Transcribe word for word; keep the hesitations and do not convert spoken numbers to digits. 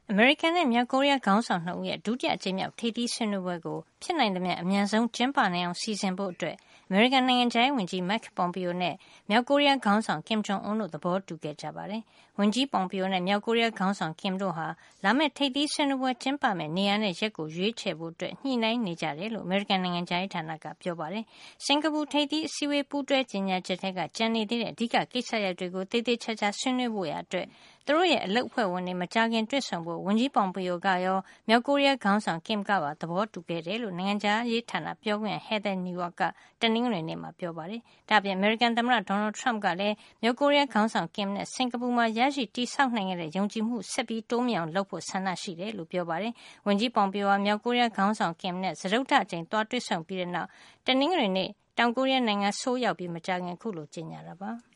အမေရိကန်နဲ့မြောက်ကိုရီးယားခေါင်းဆောင်နှစ်ဦးရဲ့ဒုတိယအကြိမ်မြောက်ထိပ်သီးဆွေးနွေးပွဲကိုဖြစ်နိုင်သမျှအမြန်ဆုံးကျင်းပနိုင်အောင်စီစဉ်ဖို့အတွက်အမေရိကန်နိုင်ငံခြားရေးဝန်ကြီး Mike Pompeo နဲ့မြောက်ကိုရီးယားခေါင်းဆောင် Kim Jong Un တို့သဘောတူခဲ့ကြပါတယ်။ဝန်ကြီး Pompeo နဲ့မြောက်ကိုရီးယားခေါင်းဆောင် Kim တို့ဟာလာမယ့်ထိပ်သီးဆွေးနွေးပွဲကျင်းပမယ့်နေရာနဲ့ရက်ကိုရွေးချယ်ဖို့အတွက်ညှိနှိုင်းနေကြတယ်လို့အမေရိကန်နိုင်ငံခြားရေးဌာနကပြောပါတယ်။စင်ကာပူထိပ်သီးအစည်းအဝေးပူးတွဲကြေညာချက်ထဲကကျန်နေသေးတဲ့အဓိကကိစ္စရပ်တွေကိုသေသေးချာချာဆွေးနွေးဖို့ရာအတွက်သူတို့ရဲ့အလုပ်အဖွဲ့ဝင်တွေမကြာခင်တွေ့ဆုံဖို့ဝန်ကြီး Pompeo ကရောမြောက်ကိုရီးယားခေါင်းဆောင် Kim ကပါသဘောတူခဲ့တယ်လို့နိုင်ငံခြားရေးဌာနပြောခွင့်ရ Heather Nauert ကတနင်္ဂနွေနေ့မှာပြောပါတယ်။ဒါ့အပြင်အမေရိကန်သမ္မတ Donald Trump ကလည်းမြောက်ကိုရီးယားခေါင်းဆောင် Kim နဲ့စင်ကာပူမှာရရှိတည်ဆောက်နိုင်ခဲ့တဲ့ယုံကြည်မှုဆက်ပြီးတိုးမြှင့်အောင်လုပ်ဖို့ဆန္ဒရှိတယ်လို့ပြောပါတယ်။ဝန်ကြီး Pompeo ဟာမြောက်ကိုရီးယားခေါင်းဆောင် Kim နဲ့စတုတ္ထအကြိမ်သွားတွေ့ဆုံပြီးတဲ့နောက်တနင်္ဂနွေနေ့တောင်ကိုရီးယားနိုင်ငံဆိုးလ်ရောက်ပြီးမကြာခင်အခုလိုကြေညာတာပါ။